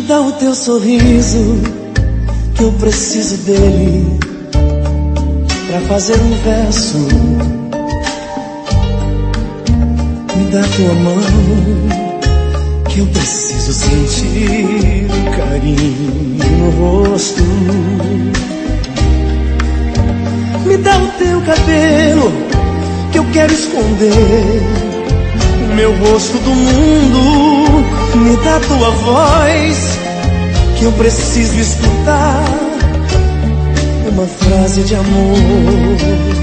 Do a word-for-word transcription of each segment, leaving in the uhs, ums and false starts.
dá o teu sorriso, que eu preciso dele pra fazer um verso. Me dá tua mão, que eu preciso sentir o carinho no rosto. Me dá o teu cabelo, que eu quero esconder o meu rosto do mundo. Me dá tua voz, que eu preciso escutar uma frase de amor.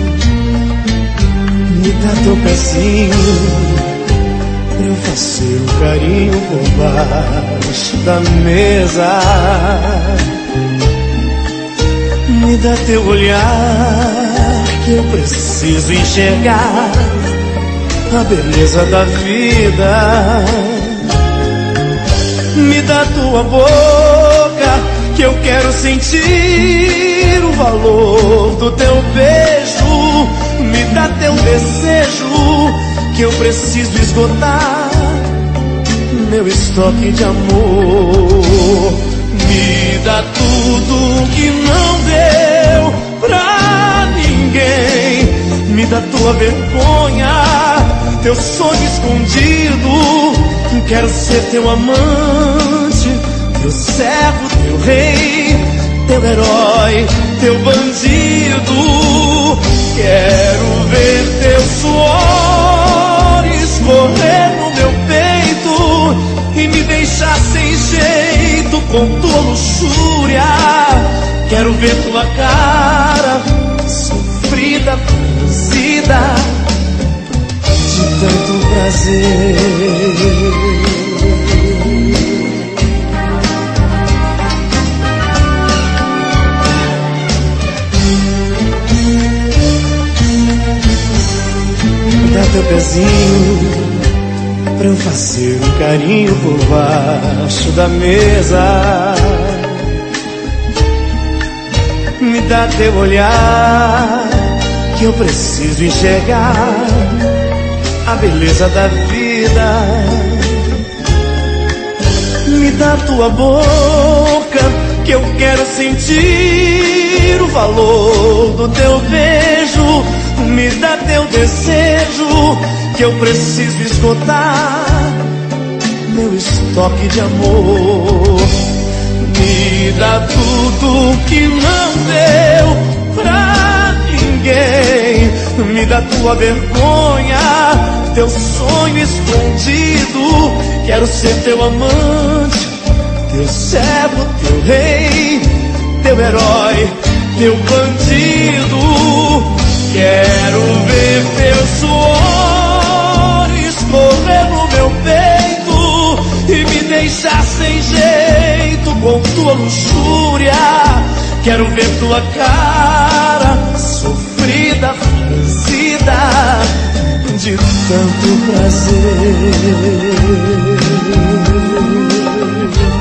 Me dá teu pezinho, pra eu fazer um carinho por baixo da mesa. Me dá teu olhar, que eu preciso enxergar a beleza da vida. Me dá tua boca, que eu quero sentir o valor do teu beijo. Me dá teu desejo, que eu preciso esgotar meu estoque de amor. Me dá tudo que não deu pra ninguém. Me dá tua vergonha, teu sonho escondido. Quero ser teu amante, teu servo, teu rei, teu herói, teu bandido. Quero ver teu suor escorrer no meu peito e me deixar sem jeito com tua luxúria. Quero ver tua cara sofrida, franzida de tanto prazer. Me dá teu pezinho, pra eu fazer um carinho por baixo da mesa. Me dá teu olhar, que eu preciso enxergar a beleza da vida. Me dá tua boca, que eu quero sentir o valor do teu beijo. Me dá teu desejo, que eu preciso esgotar meu estoque de amor. Me dá tudo que não deu pra ninguém. Me dá tua vergonha, teu sonho escondido. Quero ser teu amante, teu servo, teu rei, teu herói, teu bandido. Quero ver teu suor escorrer no meu peito e me deixar sem jeito com tua luxúria. Quero ver tua cara sofrida, franzida de tanto prazer.